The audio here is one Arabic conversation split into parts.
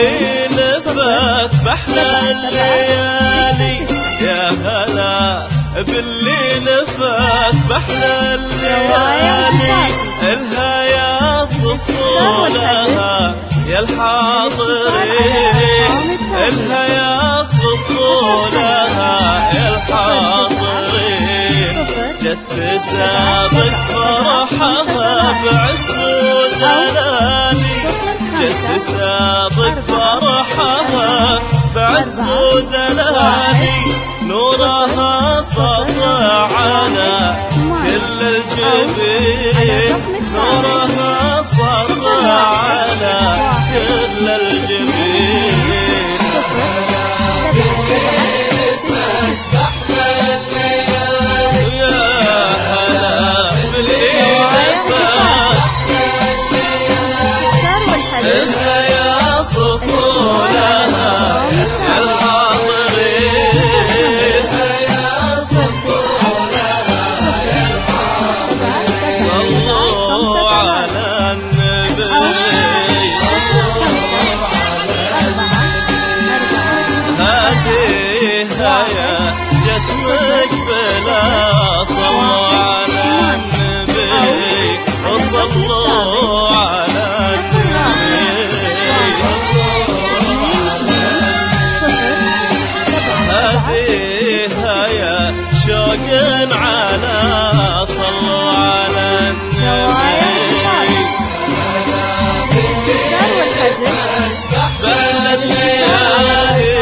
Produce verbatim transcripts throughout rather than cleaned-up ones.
باللي لفت بحلى الليالي يا هلا باللي لفت بحلى الليالي الها يا صفولها يا الحاضرين الها يا صفولها يا الحاضرين جت تسابق فرحها بعز ودلالي جت تسابق فرحها بعز ودلالي نورها سطع على كل الجبين نورها سطع على كل الجبين يا هلا باللي لفت الها يا صفولها يا الحاضرين صلوا على النبي هديها يا جت مقبلة صلوا على النبي وصلوا على هديها يا شوق على صلوا على النبي بل الليالي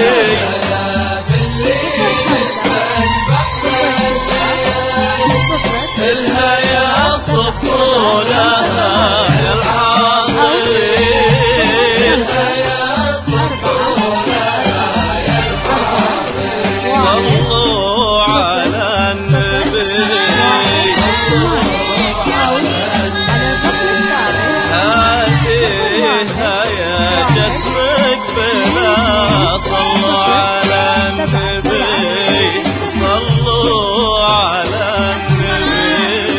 الها يا صفولها يا الحاضرين صلوا على النبي هديها يا جت مقبلة صلوا على النبي صلوا على النبي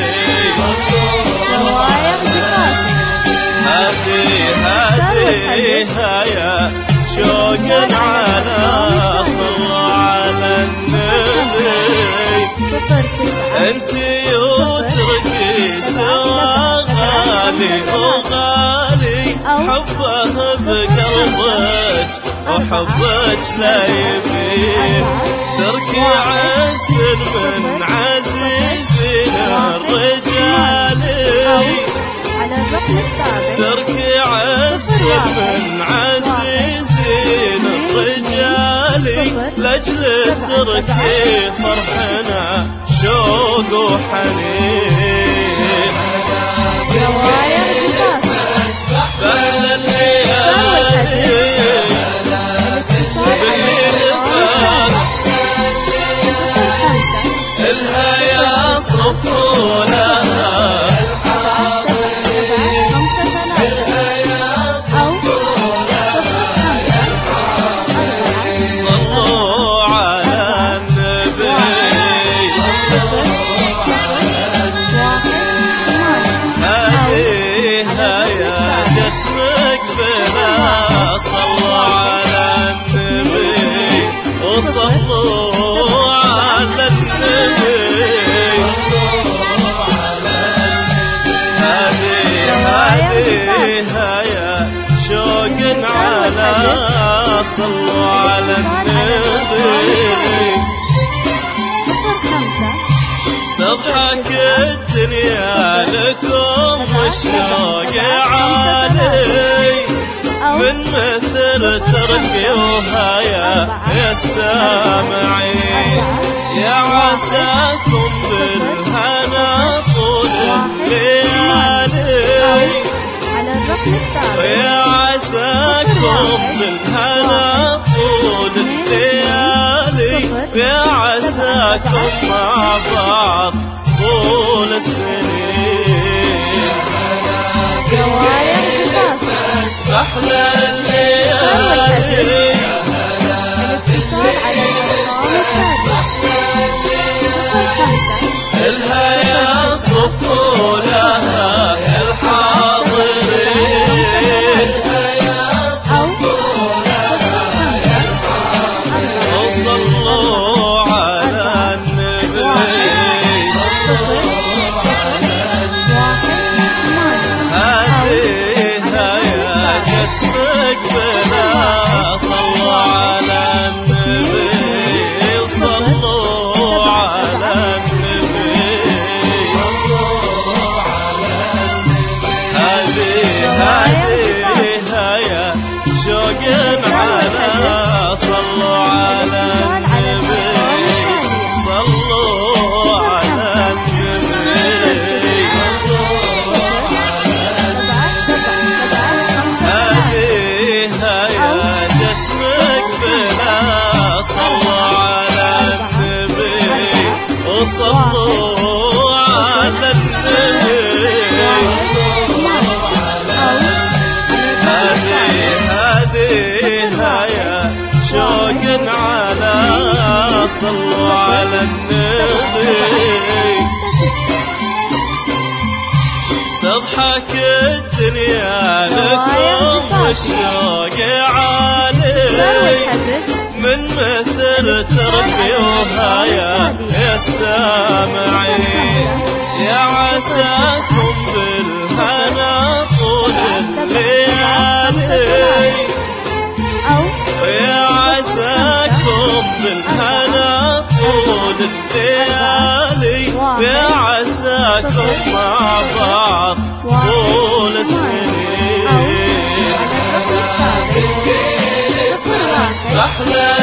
هديها يا شوق على صلوا على النبي انتي وتركي سوا غالي وغالي حبه بقلبك وحبك لا يبين تركي عسل من عزيزنا الرجالي تركي عسل من عزيزين الرجالي لاجل تركي فرحنا شوق وحنين بهل الليالي باللي لفت الها يا صفولها صلوا على النبي هديها يا جت مقبلة صلوا على النبي وصلوا على النبي هديها يا شوق على صلوا على النبي تضحك الدنيا لكم والشوق عالي من مثل تركيوها يا السامعين يا عساكم بالهنا طول الليالي ويا عساكم بالهنا طول الليالي ويا عساكم مع بعض طول السنين أحلى الليالي الها يا صفولها يا الحاضرين صلوا على النبي. تضحك الدنيا لكم والشوق عالي من مثل تربيوها يا السامعين. يا عساكم بالهنا طول الليالي، يا عساكم بالهنا طول الليالي، يا عساكم مع بعض طول السنين. أحلى